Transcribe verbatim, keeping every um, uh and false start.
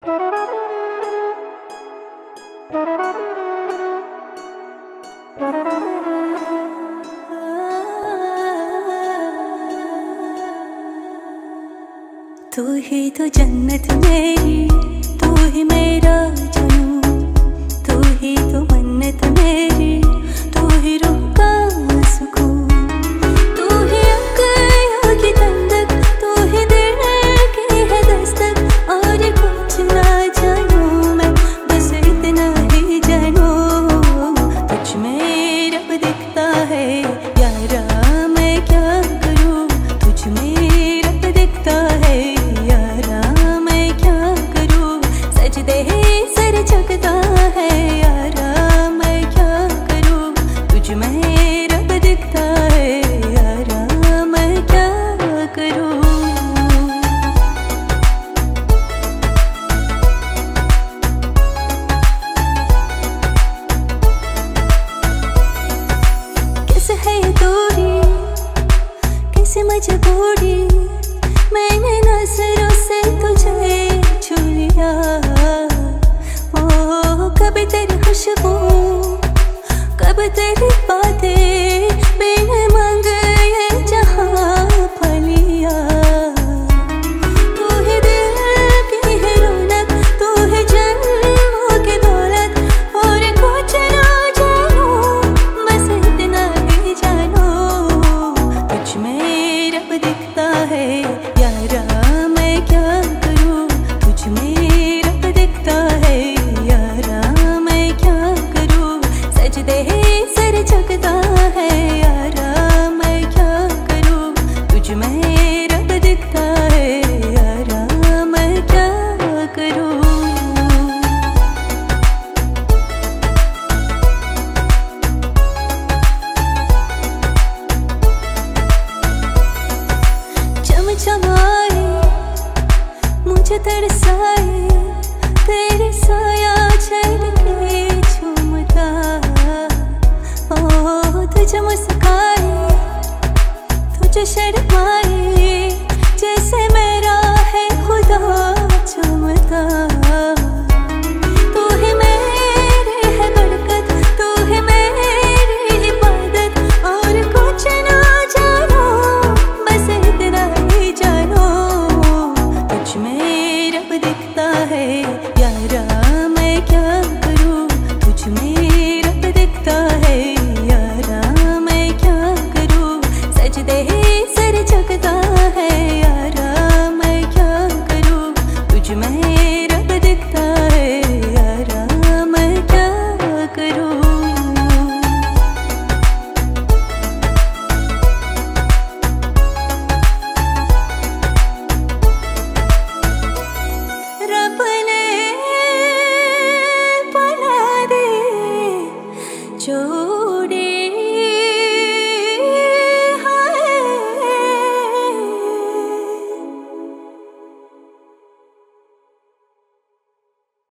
तू ही तो जन्नत मेरी, तू ही मेरा जुनून, तू ही तो मन्नत मेरी, तू ही रूह का सुकून, तू ही अक्ल की ठंडक, तू ही दिल की है दस्तक। और कुछ ना जानूं मैं, बस इतना ही जानूं, तुझ में रब दिखता है यारा, मैं क्या करूं, तुझ में रब दिखता है यारा, मैं क्या करूं, सजदे सर झुकता है यारा, मैं क्या करूं, तुझ में रब दिखता है यारा, मैं क्या करूं। कैसे है ये दूरी, कैसे मजबूरी, मैंने नजरों से तुझे छू लिया। ओ कभी तेरी खुशबू, कब तेरी बातें, बिन मांगे ये जहां फलिया। तू ही दिल की है रौनक, तू ही जन्मों की दौलत, और कुछ ना जानूं, बस इतना ही जानूं, तुझ में रब दिखता है यारा, मैं क्या करूं, तुझ में रब दिखता है यारा, मैं क्या करूं, सजदे सर झुकता है यारा, मैं क्या करूं, तुझ में रब दिखता है यारा, मैं क्या करूं। चमचमाए मुझे तरसाए, तेरे साया चल के झूमता, ओ तुझे मुस्काए, तुझे शर्म